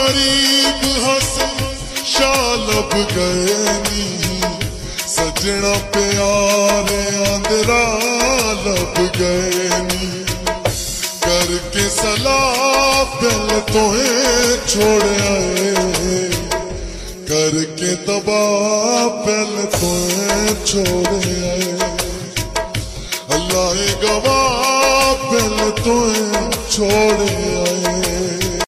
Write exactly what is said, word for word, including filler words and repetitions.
करीब हंस शालब गए नी, सजना प्यारे आंदरा लब गए नी। करके सलाह पहले तो छोड़ आए, करके दबाव पहले तो छोड़ आए। अल्लाह गवाह पहले तो छोड़ आए।